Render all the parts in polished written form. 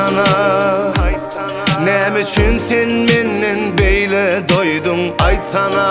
sana. Nem üçün sen menden beyle doydun aytsana.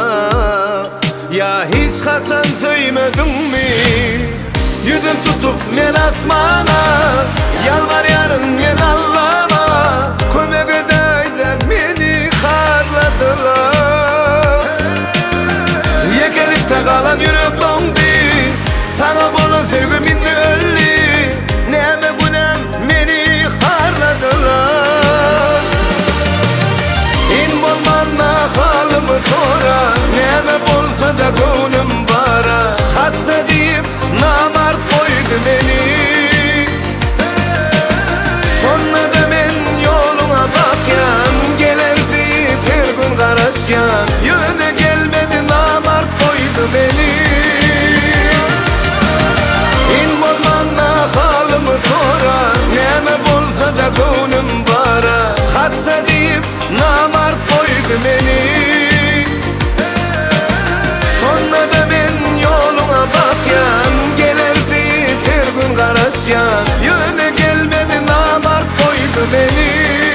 Ya hiç kaçan söymedin mi? Yüzüm tutup men asmana. Yalvar yarın men Allah'ıma. Kömek ödeyle beni harladılar. Yekelipte kalan yürek dondu. Sana bolan sevgiminle öldü. Neme günem beni harladılar. İn bolmanla halımı sonra. Neme bolsa da gönlüm bara. Hasta deyip namart koydu beni. Sonra da men yoluna bakyan. Gelir deyip her gün karışyan. Yöne gelmedi namart koydu beni. İn bolmanla halımı sonra. Neme bolsa da gönlüm bara. Hasta deyip namart koydu beni. Sonra da ben yoluna bakyan. Gelir deyip her gün karışyan. Yöne gelmedi namart koydu beni.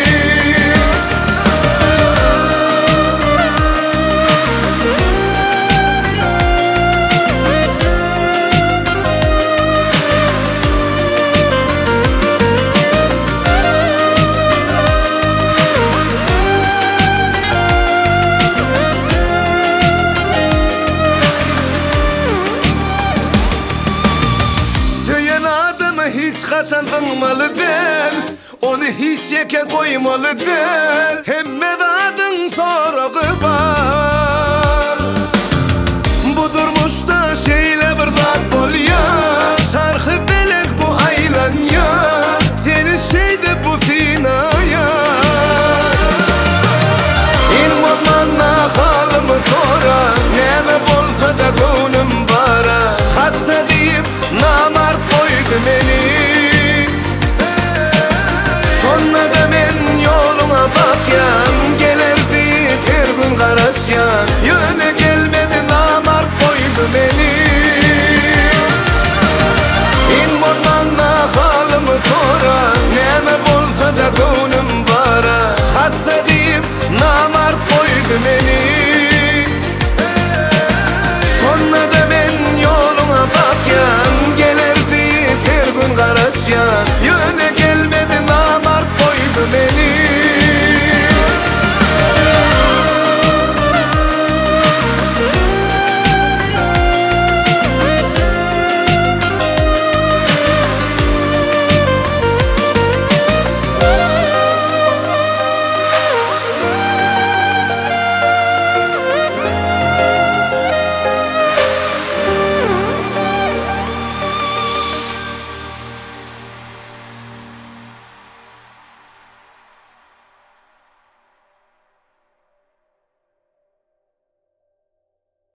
Hiç kaçan kılmalı değil. Onu hiç yeke koymalı değil. Hem